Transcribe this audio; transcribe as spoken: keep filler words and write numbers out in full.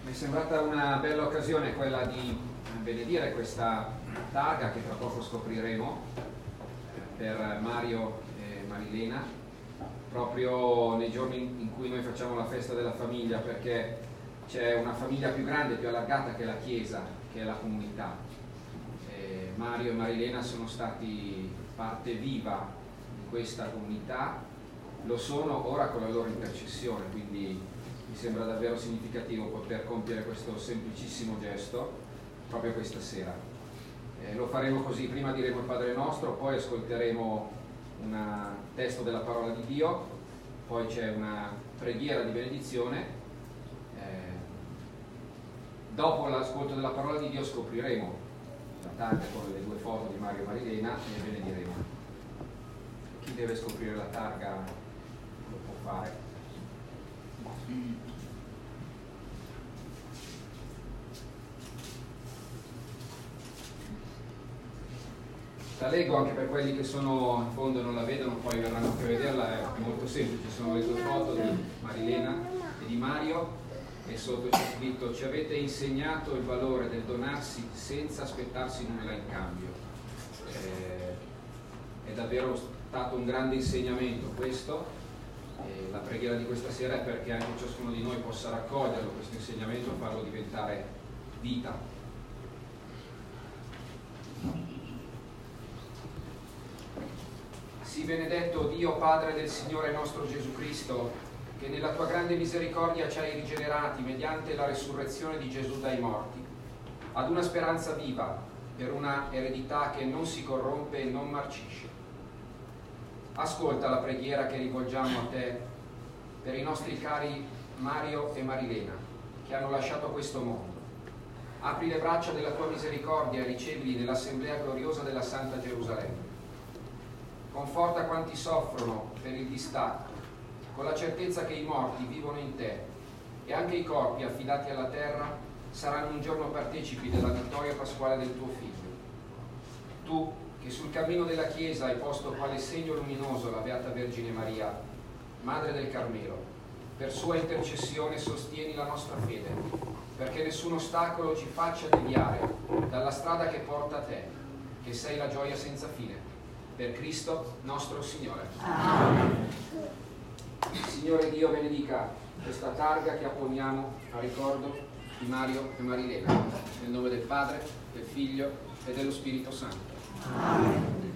Mi è sembrata una bella occasione quella di benedire questa targa che tra poco scopriremo per Mario e Marilena, proprio nei giorni in cui noi facciamo la festa della famiglia, perché c'è una famiglia più grande, più allargata che la Chiesa, che è la comunità. E Mario e Marilena sono stati parte viva di questa comunità, lo sono ora con la loro intercessione, quindi mi sembra davvero significativo poter compiere questo semplicissimo gesto proprio questa sera. Eh, lo faremo così: prima diremo il Padre Nostro, poi ascolteremo un testo della parola di Dio, poi c'è una preghiera di benedizione. Eh, dopo l'ascolto della parola di Dio scopriremo la targa con le due foto di Mario e Marilena e benediremo. Chi deve scoprire la targa lo può fare. La leggo anche per quelli che sono in fondo e non la vedono, poi verranno anche a vederla. È molto semplice, sono le due foto di Marilena e di Mario e sotto c'è scritto: ci avete insegnato il valore del donarsi senza aspettarsi nulla in cambio. Eh, è davvero stato un grande insegnamento questo. E la preghiera di questa sera è perché anche ciascuno di noi possa raccoglierlo, questo insegnamento, e farlo diventare vita. Sii benedetto Dio Padre del Signore nostro Gesù Cristo, che nella tua grande misericordia ci hai rigenerati mediante la resurrezione di Gesù dai morti, ad una speranza viva, per una eredità che non si corrompe e non marcisce. Ascolta la preghiera che rivolgiamo a te per i nostri cari Mario e Marilena, che hanno lasciato questo mondo. Apri le braccia della tua misericordia e ricevili nell'assemblea gloriosa della Santa Gerusalemme. Conforta quanti soffrono per il distacco, con la certezza che i morti vivono in te e anche i corpi affidati alla terra saranno un giorno partecipi della vittoria pasquale del tuo Figlio. Tu, che sul cammino della Chiesa hai posto quale segno luminoso la Beata Vergine Maria, Madre del Carmelo, per sua intercessione sostieni la nostra fede, perché nessun ostacolo ci faccia deviare dalla strada che porta a te, che sei la gioia senza fine. Per Cristo nostro Signore. Amen. Il Signore Dio benedica questa targa che apponiamo a ricordo di Mario e Marilena, nel nome del Padre, del Figlio e dello Spirito Santo. Amen.